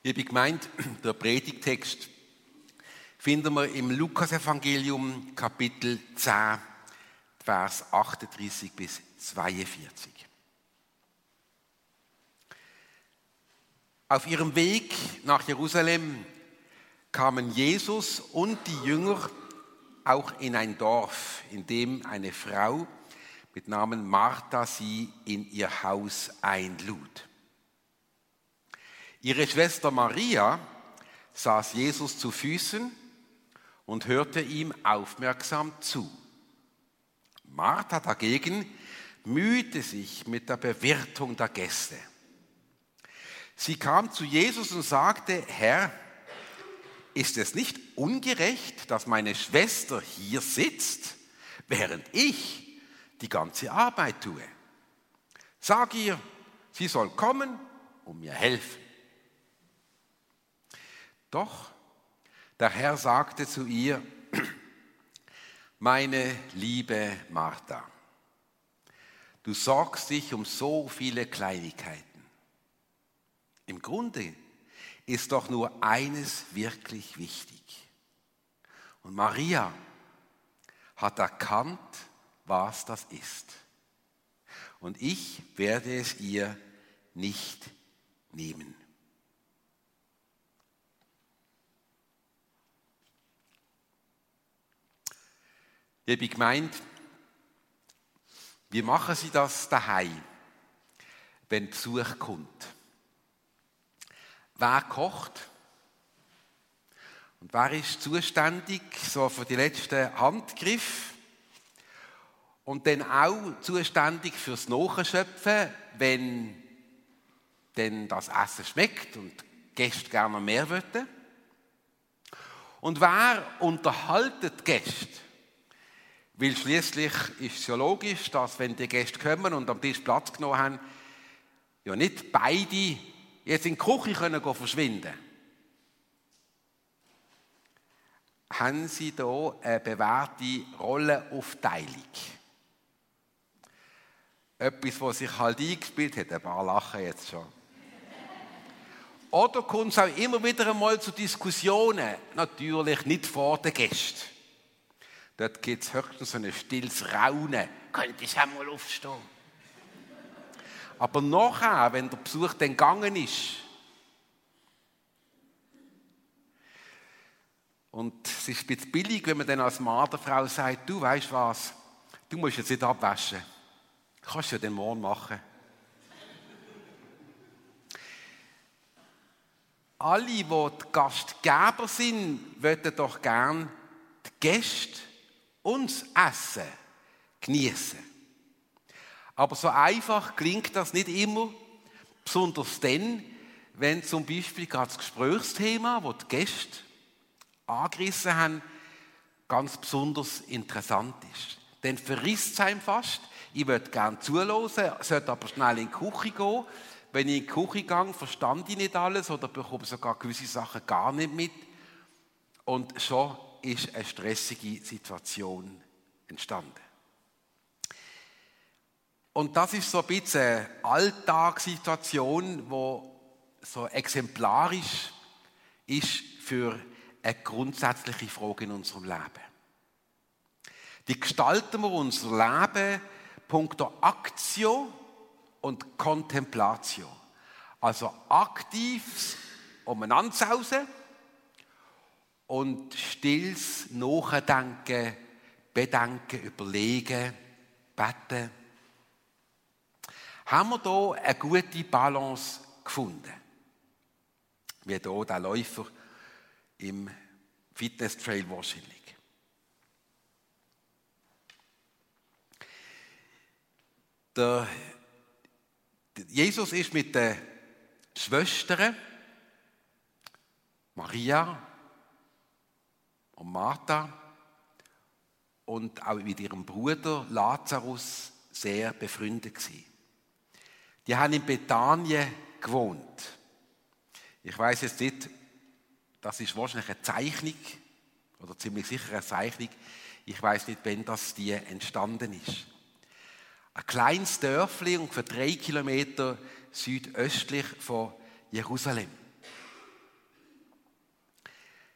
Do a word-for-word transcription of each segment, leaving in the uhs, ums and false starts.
Liebe Gemeinde, der Predigtext finden wir im Lukas-Evangelium, Kapitel zehn, Vers achtunddreißig bis zweiundvierzig. Auf ihrem Weg nach Jerusalem kamen Jesus und die Jünger auch in ein Dorf, in dem eine Frau mit Namen Martha sie in ihr Haus einlud. Ihre Schwester Maria saß Jesus zu Füßen und hörte ihm aufmerksam zu. Martha dagegen mühte sich mit der Bewirtung der Gäste. Sie kam zu Jesus und sagte: Herr, ist es nicht ungerecht, dass meine Schwester hier sitzt, während ich die ganze Arbeit tue? Sag ihr, sie soll kommen und mir helfen. Doch der Herr sagte zu ihr: Meine liebe Martha, du sorgst dich um so viele Kleinigkeiten. Im Grunde ist doch nur eines wirklich wichtig. Und Maria hat erkannt, was das ist. Und ich werde es ihr nicht nehmen. Liebe Gemeinde, wie machen Sie das daheim, wenn Besuch kommt? Wer kocht? Und wer ist zuständig so für die letzten Handgriffe? Und dann auch zuständig fürs Nachschöpfen, wenn denn das Essen schmeckt und die Gäste gerne mehr wollen? Und wer unterhaltet die Gäste? Weil schließlich ist es ja logisch, dass wenn die Gäste kommen und am Tisch Platz genommen haben, ja nicht beide jetzt in die Küche können gehen, verschwinden. Haben Sie da eine bewährte Rollenaufteilung? Etwas, was sich halt eingespielt hat, ein paar lachen jetzt schon. Oder kommt es auch immer wieder einmal zu Diskussionen? Natürlich nicht vor den Gästen. Dort gibt es höchstens so ein stilles Raunen. Könnte ich einmal aufstehen? Aber nachher, wenn der Besuch dann gegangen ist und es ist ein bisschen billig, wenn man dann als Mann der Frau sagt: Du weißt was, du musst jetzt nicht abwaschen. Kannst du ja den morgen machen. Alle, die die Gastgeber sind, wollen doch gern die Gäste und das Essen genießen. Aber so einfach klingt das nicht immer, besonders dann, wenn zum Beispiel gerade das Gesprächsthema, das die Gäste angerissen haben, ganz besonders interessant ist. Dann verrisst es einem fast. Ich würde gerne zuhören, sollte aber schnell in die Küche gehen. Wenn ich in die Küche gehe, verstand ich nicht alles oder bekomme sogar gewisse Sachen gar nicht mit. Und schon ist eine stressige Situation entstanden. Und das ist so ein bisschen eine Alltagssituation, die so exemplarisch ist für eine grundsätzliche Frage in unserem Leben. Wie gestalten wir unser Leben punkto Aktio und Kontemplatio? Also aktives Umeinander und stilles Nachdenken, Bedenken, Überlegen, Beten. Haben wir hier eine gute Balance gefunden? Wie hier der Läufer im Fitness-Trail wahrscheinlich. Der Jesus ist mit den Schwestern Maria und Martha und auch mit ihrem Bruder Lazarus sehr befreundet gewesen. Die haben in Bethanien gewohnt. Ich weiß jetzt nicht, das ist wahrscheinlich eine Zeichnung oder ziemlich sicher eine Zeichnung. Ich weiß nicht, wann das die entstanden ist. Ein kleines Dörfli, ungefähr drei Kilometer südöstlich von Jerusalem.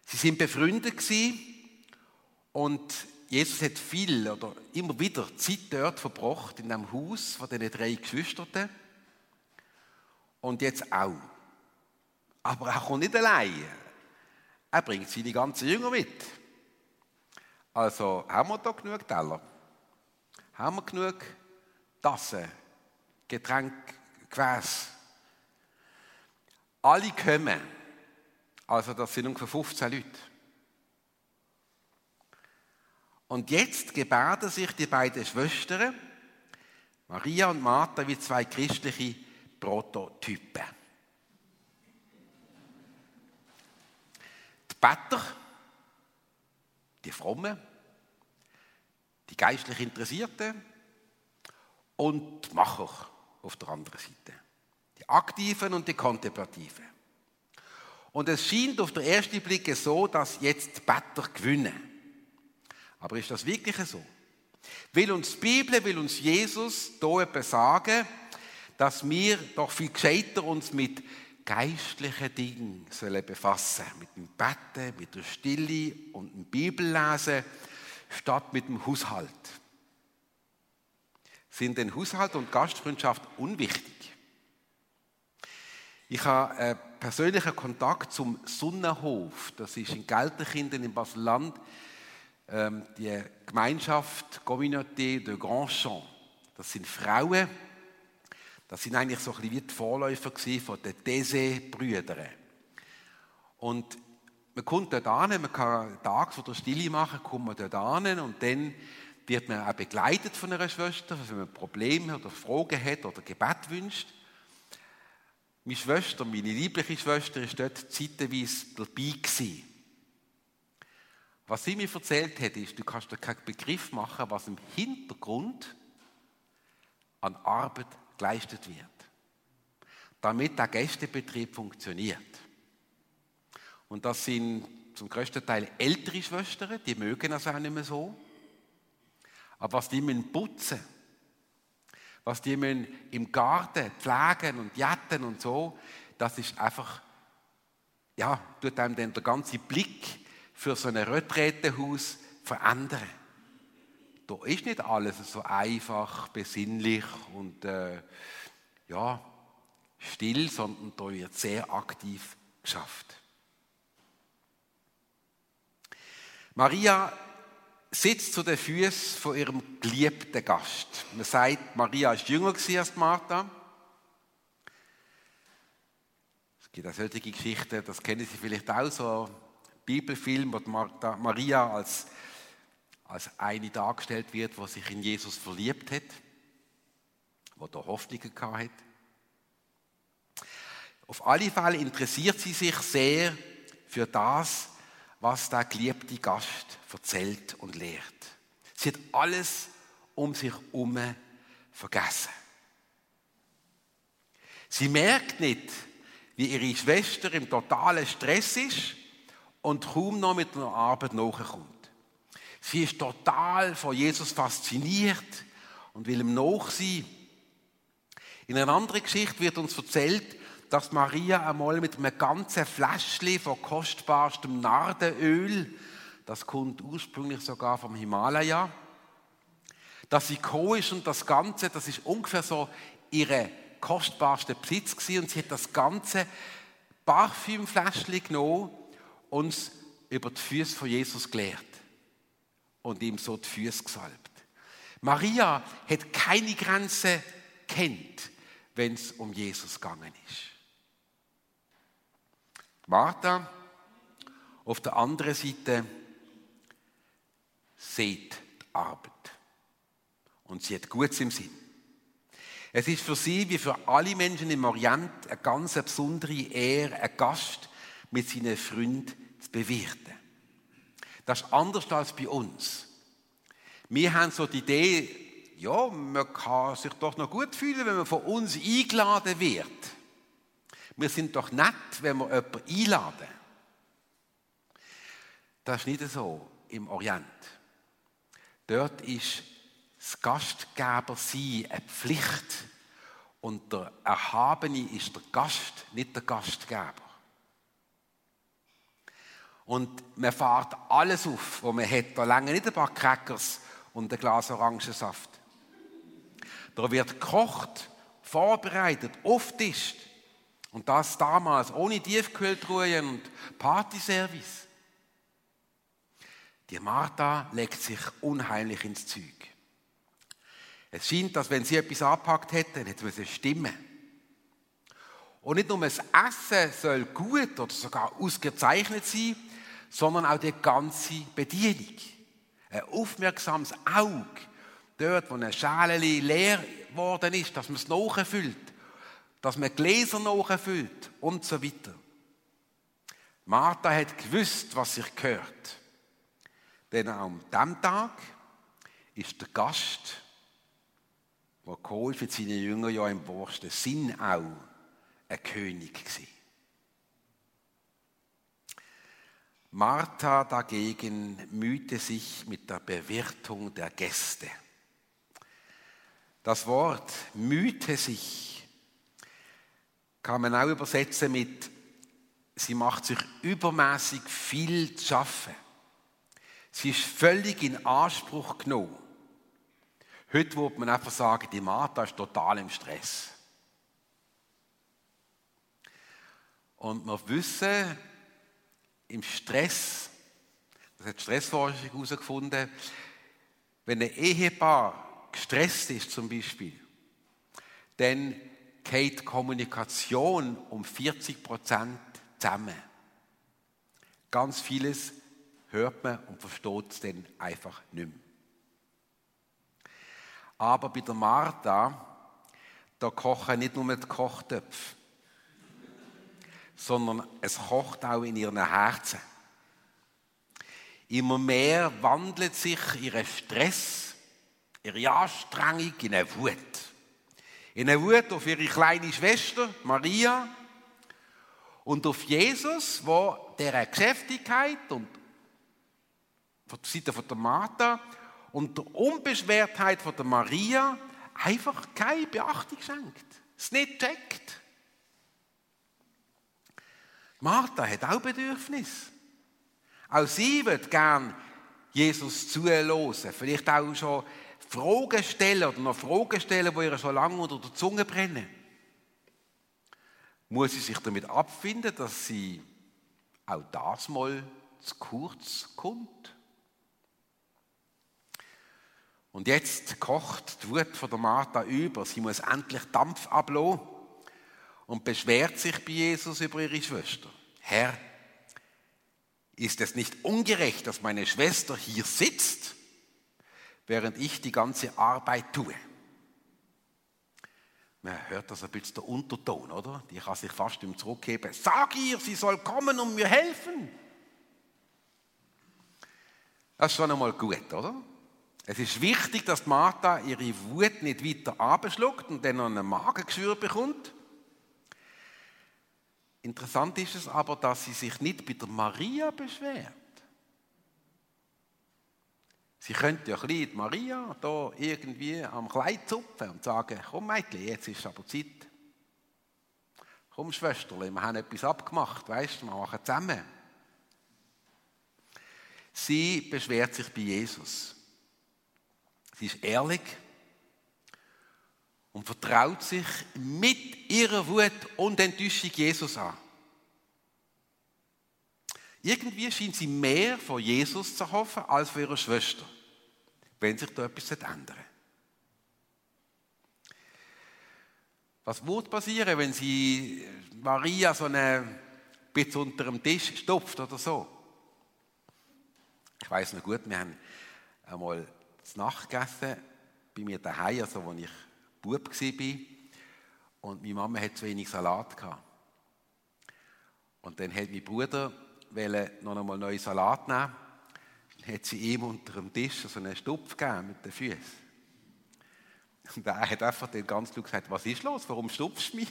Sie sind befreundet gewesen und Jesus hat viel oder immer wieder Zeit dort verbracht, in dem Haus von diesen drei Geschwistern. Und jetzt auch. Aber er kommt nicht allein. Er bringt seine ganzen Jünger mit. Also haben wir da genug Teller? Haben wir genug Tassen, Getränk, Gefäß? Alle kommen. Also das sind ungefähr fünfzehn Leute. Und jetzt gebärden sich die beiden Schwestern, Maria und Martha, wie zwei christliche Prototypen. Die Better, die Frommen, die geistlich Interessierten und die Macher auf der anderen Seite. Die Aktiven und die Kontemplativen. Und es scheint auf den ersten Blick so, dass jetzt die Better gewinnen. Aber ist das wirklich so? Will uns die Bibel, will uns Jesus hier etwas sagen, dass wir doch viel gescheiter uns mit geistlichen Dingen sollen befassen, mit dem Betten, mit der Stille und dem Bibellesen, statt mit dem Haushalt. Sind denn Haushalt und Gastfreundschaft unwichtig? Ich habe einen persönlichen Kontakt zum Sonnenhof. Das ist in Gelterkinden im Basel-Land ähm, die Gemeinschaft Communauté de Grand Champ. Das sind Frauen. Das sind eigentlich so ein bisschen wie die Vorläufer von den Thésée-Brüdern. Und man kommt dort hin, man kann einen Tag von der Stille machen, kommt man dort hin und dann wird man auch begleitet von einer Schwester, wenn man Probleme oder Fragen hat oder Gebet wünscht. Meine Schwester, meine liebliche Schwester, ist dort zeitweise dabei gewesen. Was sie mir erzählt hat, ist, du kannst dir keinen Begriff machen, was im Hintergrund an Arbeit geleistet wird, damit der Gästebetrieb funktioniert. Und das sind zum größten Teil ältere Schwestern, die mögen das auch nicht mehr so. Aber was die müssen putzen, was die müssen im Garten pflegen und jäten und so, das ist einfach, ja, tut einem dann der ganze Blick für so ein Retraitehaus verändern. Da ist nicht alles so einfach, besinnlich und äh, ja, still, sondern da wird sehr aktiv geschafft. Maria sitzt zu den Füßen von ihrem geliebten Gast. Man sagt, Maria war jünger als Martha. Es gibt auch solche Geschichten, das kennen Sie vielleicht auch, so Bibelfilm, wo Martha, Maria als, als eine dargestellt wird, die sich in Jesus verliebt hat, die da Hoffnungen gehabt hat. Auf alle Fälle interessiert sie sich sehr für das, was der geliebte Gast erzählt und lehrt. Sie hat alles um sich herum vergessen. Sie merkt nicht, wie ihre Schwester im totalen Stress ist und kaum noch mit der Arbeit nachkommt. Sie ist total von Jesus fasziniert und will ihm nachsehen. In einer anderen Geschichte wird uns erzählt, dass Maria einmal mit einem ganzen Fläschchen von kostbarstem Nardenöl, das kommt ursprünglich sogar vom Himalaya, dass sie gekommen ist und das Ganze, das ist ungefähr so ihre kostbarste Besitz gewesen, und sie hat das ganze Parfümfläschchen genommen und es über die Füße von Jesus geleert und ihm so die Füße gesalbt. Maria hat keine Grenze gekannt, wenn es um Jesus gegangen ist. Martha auf der anderen Seite sieht die Arbeit und sie hat Gutes im Sinn. Es ist für sie wie für alle Menschen im Orient eine ganz besondere Ehre, einen Gast mit seinen Freunden zu bewirten. Das ist anders als bei uns. Wir haben so die Idee, ja, man kann sich doch noch gut fühlen, wenn man von uns eingeladen wird. Wir sind doch nett, wenn wir jemanden einladen. Das ist nicht so im Orient. Dort ist das Gastgebersein eine Pflicht und der Erhabene ist der Gast, nicht der Gastgeber. Und man fährt alles auf, was man hat. Da lange nicht ein paar Crackers und ein Glas Orangensaft. Da wird gekocht, vorbereitet, aufgetischt. Und das damals ohne Tiefkühltruhe und Partyservice. Die Martha legt sich unheimlich ins Zeug. Es scheint, dass wenn sie etwas angepackt hätte, dann hätte es stimmen. Und nicht nur das Essen soll gut oder sogar ausgezeichnet sein, sondern auch die ganze Bedienung. Ein aufmerksames Auge, dort, wo eine Schale leer geworden ist, dass man es nachfüllt, dass man Gläser nachfüllt und so weiter. Martha hat gewusst, was sich gehört. Denn an diesem Tag ist der Gast, der gekommen ist, für seine Jünger ja im wahrsten Sinn auch ein König gewesen. Martha dagegen mühte sich mit der Bewirtung der Gäste. Das Wort mühte sich kann man auch übersetzen mit, sie macht sich übermäßig viel zu schaffen. Sie ist völlig in Anspruch genommen. Heute würde man einfach sagen, die Martha ist total im Stress. Und wir wissen, im Stress, das hat die Stressforschung herausgefunden, wenn ein Ehepaar gestresst ist zum Beispiel, dann geht die Kommunikation um vierzig Prozent zusammen. Ganz vieles hört man und versteht es dann einfach nicht mehr. Aber bei der Martha, da kochen nicht nur die Kochtöpfe, sondern es kocht auch in ihren Herzen. Immer mehr wandelt sich ihr Stress, ihre Anstrengung in eine Wut. In eine Wut auf ihre kleine Schwester Maria und auf Jesus, wo der Geschäftigkeit und von der Seite von der Martha und der Unbeschwertheit von der Maria einfach keine Beachtung schenkt. Es nicht checkt. Martha hat auch Bedürfnis. Auch sie wird gern Jesus zuhören. Vielleicht auch schon Fragen stellen oder noch Fragen stellen, die ihr schon lange unter der Zunge brennen. Muss sie sich damit abfinden, dass sie auch das mal zu kurz kommt? Und jetzt kocht die Wut von der Martha über. Sie muss endlich Dampf ablassen und beschwert sich bei Jesus über ihre Schwester. Herr, ist es nicht ungerecht, dass meine Schwester hier sitzt, während ich die ganze Arbeit tue? Man hört das ein bisschen der Unterton, oder? Die kann sich fast im Zurückheben. Sag ihr, sie soll kommen und mir helfen. Das ist schon einmal gut, oder? Es ist wichtig, dass Martha ihre Wut nicht weiter abschluckt und dann noch ein Magengeschwür bekommt. Interessant ist es aber, dass sie sich nicht bei der Maria beschwert. Sie könnte ja ein bisschen die Maria da irgendwie am Kleid zupfen und sagen, komm Mädchen, jetzt ist aber Zeit. Komm Schwesterle, wir haben etwas abgemacht, weißt du, wir machen zusammen. Sie beschwert sich bei Jesus. Sie ist ehrlich und vertraut sich mit ihrer Wut und Enttäuschung Jesus an. Irgendwie scheint sie mehr von Jesus zu hoffen als von ihrer Schwester, wenn sich da etwas ändern. Was würde passieren, wenn sie Maria so ein bisschen unter dem Tisch stopft oder so? Ich weiss noch gut, wir haben einmal zu Nacht gegessen, bei mir daheim, also als ich Bub war. Und meine Mama hatte zu wenig Salat gehabt. Und dann hat mein Bruder noch einmal neuen Salat nehmen. Dann hat sie ihm unter dem Tisch so einen Stupf gegeben mit den Füßen. Und er hat einfach den ganz laut gesagt, was ist los, warum stupfst du mich?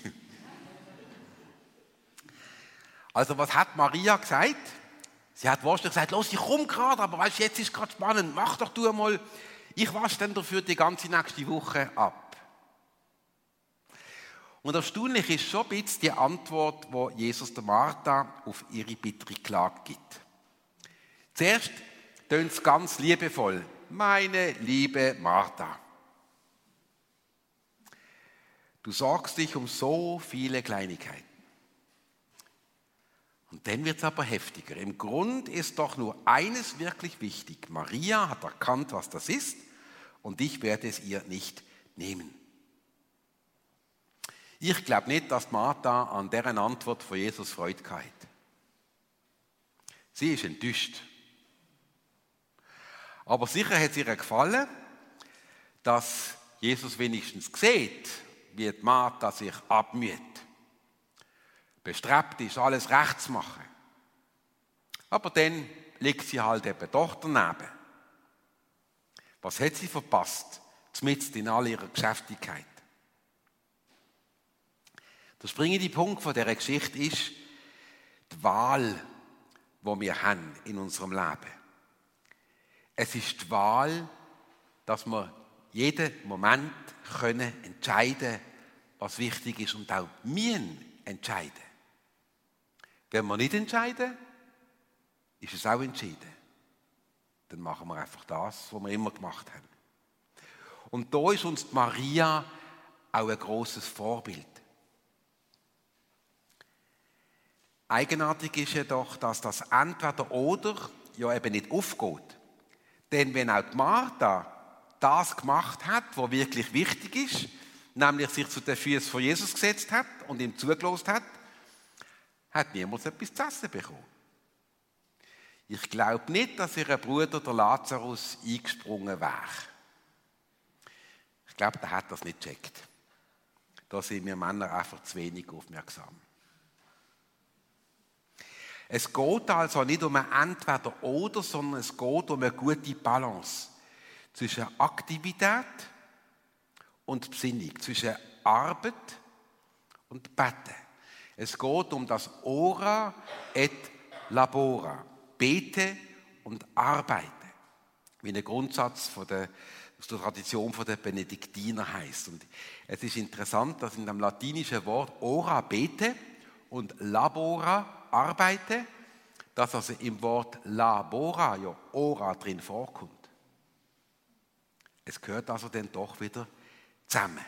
Also was hat Maria gesagt? Sie hat wahrscheinlich gesagt, los, ich komme gerade, aber weißt, jetzt ist es gerade spannend, mach doch du einmal, ich wasche dann dafür die ganze nächste Woche ab. Und erstaunlich ist schon ein bisschen die Antwort, die Jesus der Martha auf ihre bittere Klage gibt. Zuerst tönt es ganz liebevoll. Meine liebe Martha. Du sorgst dich um so viele Kleinigkeiten. Und dann wird es aber heftiger. Im Grund ist doch nur eines wirklich wichtig. Maria hat erkannt, was das ist, und ich werde es ihr nicht nehmen. Ich glaube nicht, dass Martha an deren Antwort von Jesus Freude hatte. Sie ist enttäuscht. Aber sicher hat es ihr gefallen, dass Jesus wenigstens sieht, wie die Martha sich abmüht. Bestrebt ist, alles recht zu machen. Aber dann liegt sie halt eben doch daneben. Was hat sie verpasst, mitten in all ihrer Geschäftigkeit? Der springende Punkt von dieser Geschichte ist die Wahl, die wir haben in unserem Leben. Es ist die Wahl, dass wir jeden Moment können entscheiden, was wichtig ist, und auch müssen entscheiden. Wenn wir nicht entscheiden, ist es auch entschieden. Dann machen wir einfach das, was wir immer gemacht haben. Und da ist uns die Maria auch ein grosses Vorbild. Eigenartig ist jedoch, dass das Entweder-Oder ja eben nicht aufgeht. Denn wenn auch die Martha das gemacht hat, was wirklich wichtig ist, nämlich sich zu den Füßen von Jesus gesetzt hat und ihm zugelassen hat, hat niemand etwas zu essen bekommen. Ich glaube nicht, dass ihr Bruder, der Lazarus, eingesprungen wäre. Ich glaube, der hat das nicht gecheckt. Da sind wir Männer einfach zu wenig aufmerksam. Es geht also nicht um ein Entweder-Oder, sondern es geht um eine gute Balance zwischen Aktivität und Besinnung, zwischen Arbeit und Beten. Es geht um das Ora et Labora, Bete und Arbeiten, wie ein Grundsatz von der, aus der Tradition der Benediktiner heißt. Und es ist interessant, dass in dem latinischen Wort Ora, Bete, und Labora, Arbeite, dass also im Wort Labora ja Ora drin vorkommt. Es gehört also dann doch wieder zusammen.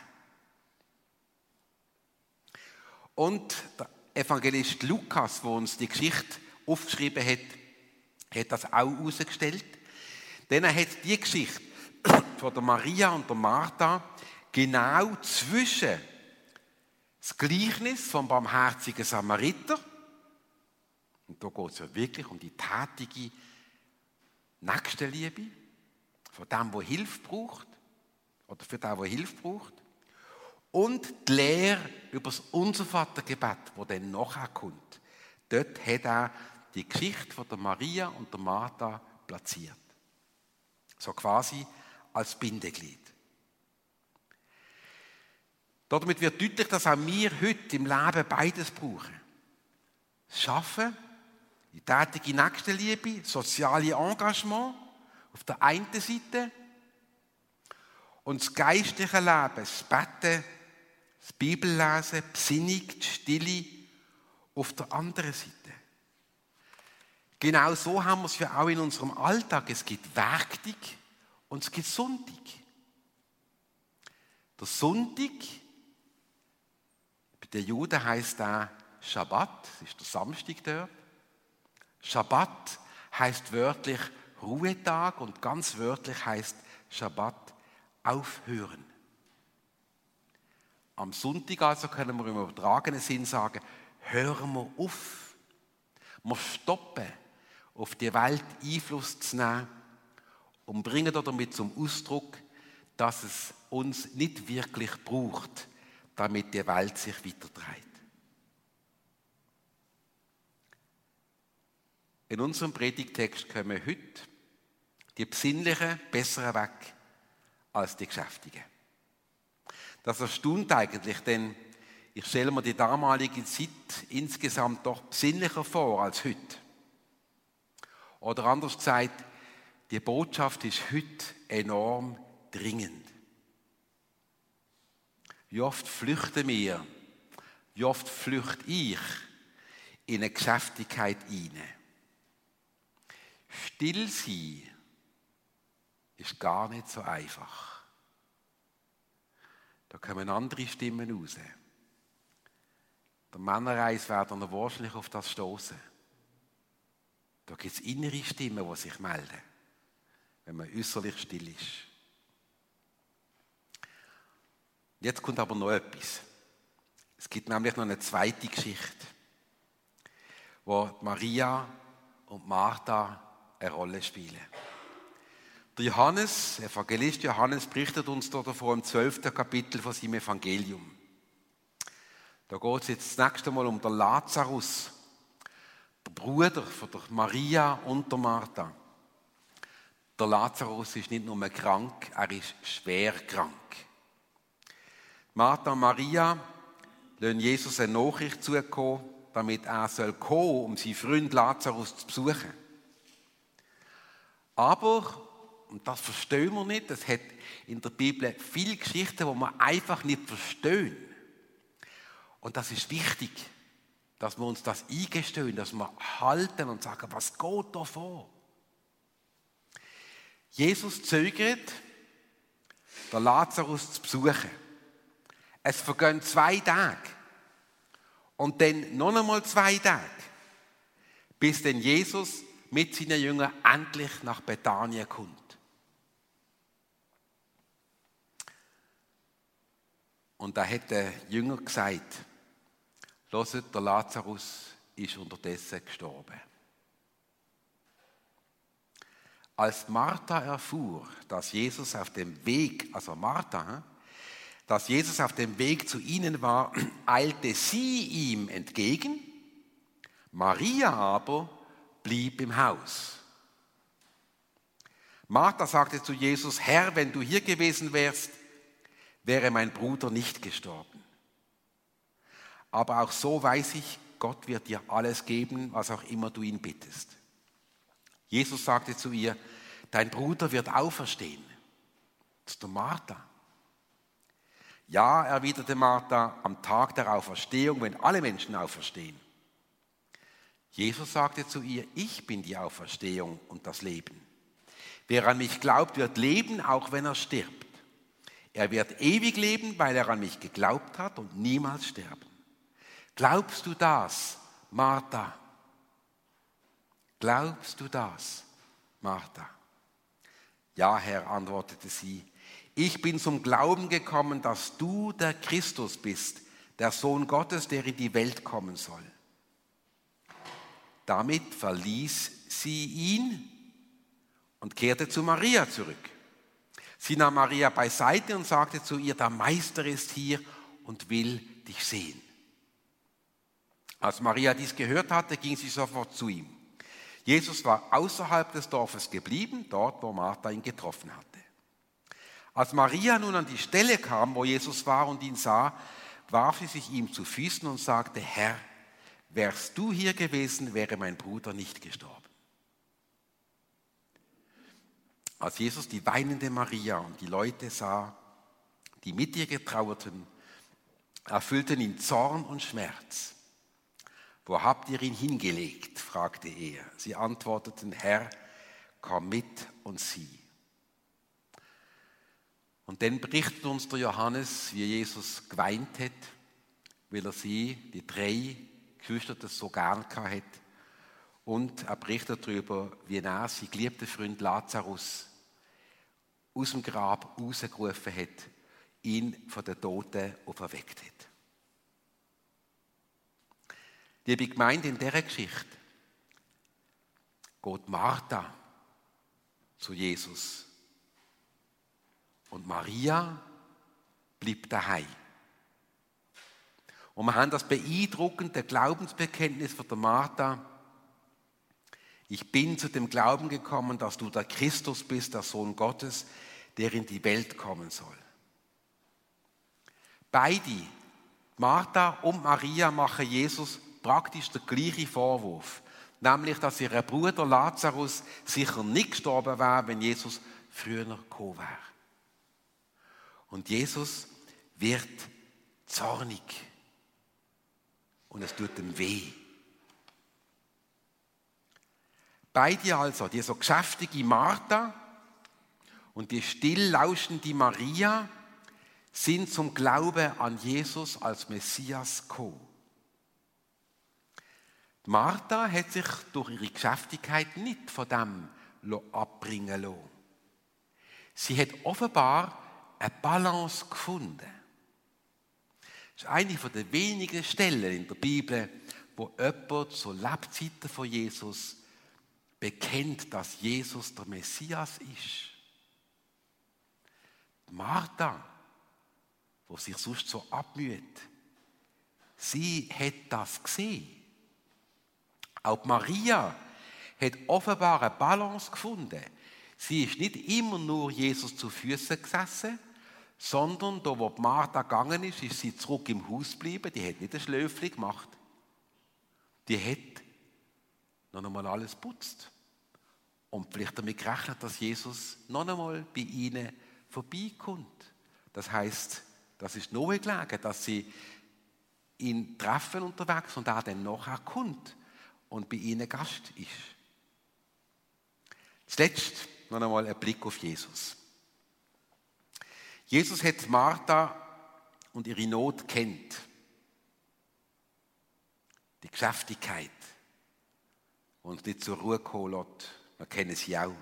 Und der Evangelist Lukas, der uns die Geschichte aufgeschrieben hat, hat das auch herausgestellt. Denn er hat die Geschichte von der Maria und der Martha genau zwischen das Gleichnis vom barmherzigen Samariter, und da geht es ja wirklich um die tätige Nächstenliebe, von dem, der Hilfe braucht, oder für den, der Hilfe braucht, und die Lehre über das Unservatergebet, das dann nachher kommt. Dort hat er die Geschichte von der Maria und der Martha platziert. So quasi als Bindeglied. Damit wird deutlich, dass auch wir heute im Leben beides brauchen. Das Schaffen, die tätige Nächstenliebe, soziale Engagement auf der einen Seite und das geistliche Leben, das Beten, das Bibellesen, die Besinnung, die Stille auf der anderen Seite. Genau so haben wir es ja auch in unserem Alltag. Es gibt Werktag und es gibt Sonntag. Der Sonntag, bei den Juden heisst der Schabbat, das ist der Samstag dort. Schabbat heisst wörtlich Ruhetag und ganz wörtlich heisst Schabbat aufhören. Am Sonntag also können wir im übertragenen Sinn sagen, hören wir auf. Wir stoppen, auf die Welt Einfluss zu nehmen und bringen damit zum Ausdruck, dass es uns nicht wirklich braucht, damit die Welt sich weiterdreht. In unserem Predigtext kommen heute die Besinnlichen besser weg als die Geschäftigen. Das erstaunt eigentlich, denn ich stelle mir die damalige Zeit insgesamt doch besinnlicher vor als heute. Oder anders gesagt, die Botschaft ist heute enorm dringend. Wie oft flüchten wir, wie oft flüchte ich in eine Geschäftigkeit hinein. Still sein ist gar nicht so einfach. Da kommen andere Stimmen raus. Der Männerreis werden wir wahrscheinlich auf das stoßen. Da gibt es innere Stimmen, die sich melden, wenn man äußerlich still ist. Jetzt kommt aber noch etwas. Es gibt nämlich noch eine zweite Geschichte, wo Maria und Martha eine Rolle spielen. Der Johannes, Evangelist Johannes, berichtet uns davon im zwölften Kapitel von seinem Evangelium. Da geht es jetzt das nächste Mal um den Lazarus, der Bruder von der Maria und der Martha. Der Lazarus ist nicht nur krank, er ist schwer krank. Martha und Maria lassen Jesus eine Nachricht zukommen, damit er soll kommen, um seinen Freund Lazarus zu besuchen. Aber, und das verstehen wir nicht, es hat in der Bibel viele Geschichten, die wir einfach nicht verstehen. Und das ist wichtig, dass wir uns das eingestehen, dass wir halten und sagen, was geht da vor? Jesus zögert, den Lazarus zu besuchen. Es vergehen zwei Tage und dann noch einmal zwei Tage, bis dann Jesus mit seinen Jüngern endlich nach Bethanien kommt. Und da hat der Jünger gesagt, hört, der Lazarus ist unterdessen gestorben. Als Martha erfuhr, dass Jesus auf dem Weg, also Martha, dass Jesus auf dem Weg zu ihnen war, eilte sie ihm entgegen. Maria aber blieb im Haus. Martha sagte zu Jesus, Herr, wenn du hier gewesen wärst, wäre mein Bruder nicht gestorben. Aber auch so weiß ich, Gott wird dir alles geben, was auch immer du ihn bittest. Jesus sagte zu ihr, dein Bruder wird auferstehen. Das ist der Martha. Ja, erwiderte Martha, am Tag der Auferstehung, wenn alle Menschen auferstehen. Jesus sagte zu ihr, ich bin die Auferstehung und das Leben. Wer an mich glaubt, wird leben, auch wenn er stirbt. Er wird ewig leben, weil er an mich geglaubt hat und niemals sterben. Glaubst du das, Martha? Glaubst du das, Martha? Ja, Herr, antwortete sie. Ich bin zum Glauben gekommen, dass du der Christus bist, der Sohn Gottes, der in die Welt kommen soll. Damit verließ sie ihn und kehrte zu Maria zurück. Sie nahm Maria beiseite und sagte zu ihr, der Meister ist hier und will dich sehen. Als Maria dies gehört hatte, ging sie sofort zu ihm. Jesus war außerhalb des Dorfes geblieben, dort, wo Martha ihn getroffen hatte. Als Maria nun an die Stelle kam, wo Jesus war und ihn sah, warf sie sich ihm zu Füßen und sagte, Herr, wärst du hier gewesen, wäre mein Bruder nicht gestorben. Als Jesus die weinende Maria und die Leute sah, die mit ihr getrauerten, erfüllten ihn Zorn und Schmerz. Wo habt ihr ihn hingelegt? Fragte er. Sie antworteten, Herr, komm mit und sieh. Und dann berichtet uns der Johannes, wie Jesus geweint hat, weil er sie, die drei Geschwister, das so gern hat. Und er berichtet darüber, wie er seinen geliebten Freund Lazarus aus dem Grab rausgerufen hat, ihn von den Toten auferweckt hat. Liebe Gemeinde, in dieser Geschichte geht Martha zu Jesus und Maria bleibt daheim. Und wir haben das beeindruckende Glaubensbekenntnis von der Martha. Ich bin zu dem Glauben gekommen, dass du der Christus bist, der Sohn Gottes, der in die Welt kommen soll. Beide, Martha und Maria, machen Jesus praktisch den gleichen Vorwurf, nämlich, dass ihr Bruder Lazarus sicher nicht gestorben wäre, wenn Jesus früher gekommen wäre. Und Jesus wird zornig und es tut ihm weh. Beide also, die so geschäftige Martha und die still lauschende Maria, sind zum Glauben an Jesus als Messias gekommen. Martha hat sich durch ihre Geschäftigkeit nicht von dem abbringen lassen. Sie hat offenbar eine Balance gefunden. Das ist eine der wenigen Stellen in der Bibel, wo jemand zur Lebzeiten von Jesus bekennt, dass Jesus der Messias ist. Martha, wo sich sonst so abmüht, sie hat das gesehen. Auch Maria hat offenbar eine Balance gefunden. Sie ist nicht immer nur Jesus zu Füßen gesessen, sondern da, wo Martha gegangen ist, ist sie zurück im Haus geblieben. Die hat nicht ein Schlöfli gemacht. Die hat noch einmal alles putzt. Und vielleicht damit gerechnet, dass Jesus noch einmal bei ihnen vorbeikommt. Das heisst, das ist nahe gelegen, dass sie ihn treffen unterwegs und er dann nachher kommt und bei ihnen Gast ist. Zuletzt noch einmal ein Blick auf Jesus. Jesus hat Martha und ihre Not kennt. Die Geschäftigkeit, die uns nicht zur Ruhe kommen lässt. Wir kennen sie auch.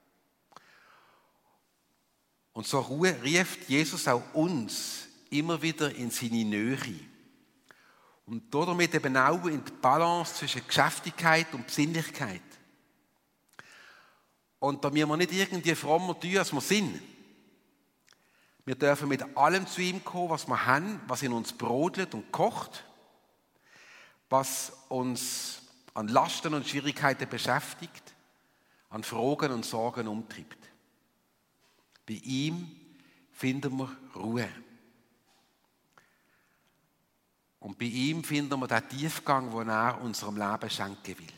Und so ruft Jesus auch uns immer wieder in seine Nähe. Und damit eben auch in die Balance zwischen Geschäftigkeit und Besinnlichkeit. Und da müssen wir nicht irgendwie frommer tun, als wir sind. Wir dürfen mit allem zu ihm kommen, was wir haben, was in uns brodelt und kocht, was uns an Lasten und Schwierigkeiten beschäftigt, an Fragen und Sorgen umtreibt. Bei ihm finden wir Ruhe. Und bei ihm finden wir den Tiefgang, den er unserem Leben schenken will.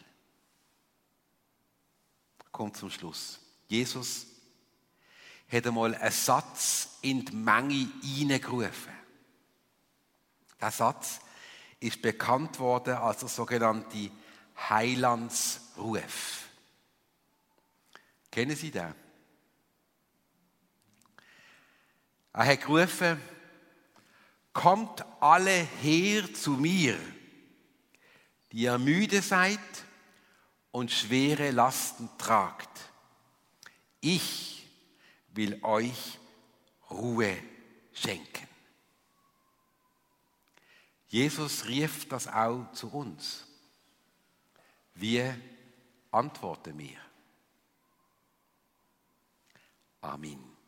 Kommt zum Schluss. Jesus hat einmal einen Satz in die Menge hineingerufen. Der Satz ist bekannt worden als der sogenannte Heilandsruf. Kennen Sie den? Er hat gerufen: Kommt alle her zu mir, die ihr müde seid und schwere Lasten tragt. Ich will euch Ruhe schenken. Jesus rief das auch zu uns. Wie antworten wir? Amen.